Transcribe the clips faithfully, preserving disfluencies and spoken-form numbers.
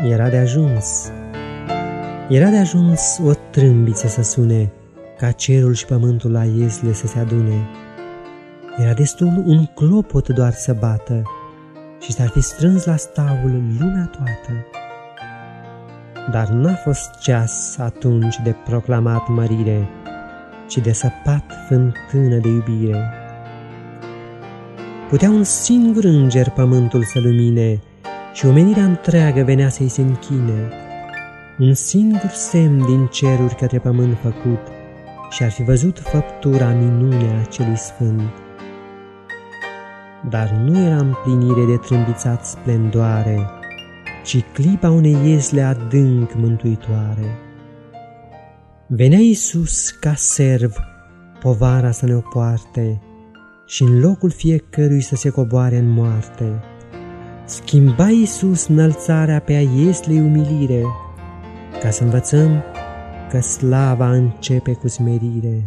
Era de ajuns. Era de ajuns o trâmbiță să sune, ca cerul și pământul la iezle să se adune. Era destul un clopot doar să bată și s-ar fi strâns la staul lumea toată. Dar n-a fost ceas atunci de proclamat mărire, ci de săpat fântână de iubire. Putea un singur înger pământul să lumine și omenirea întreagă venea să-i se închine. Un singur semn din ceruri către pământ făcut și-ar fi văzut făptura minunea celui sfânt. Dar nu era împlinire de trâmbițat splendoare, ci clipa unei iezle adânc mântuitoare. Venea Iisus ca serv povara să ne o poarte și în locul fiecărui să se coboare în moarte. Schimba Iisus înălțarea pe a ieslei umilire, ca să învățăm că slava începe cu smerire.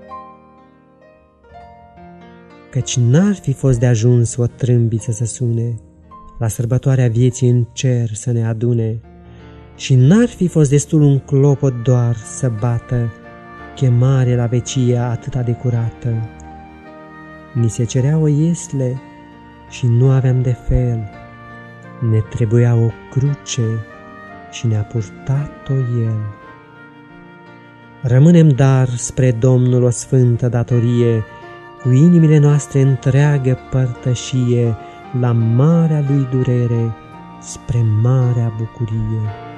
Căci n-ar fi fost de ajuns o trâmbiță să sune, la sărbătoarea vieții în cer să ne adune, și n-ar fi fost destul un clopot doar să bată chemare la vecia atâta de curată. Ni se cerea o iesle și nu aveam de fel, ne trebuia o cruce și ne-a purtat-o El. Rămânem dar spre Domnul o sfântă datorie, cu inimile noastre întreagă părtășie, la marea Lui durere, spre marea bucurie.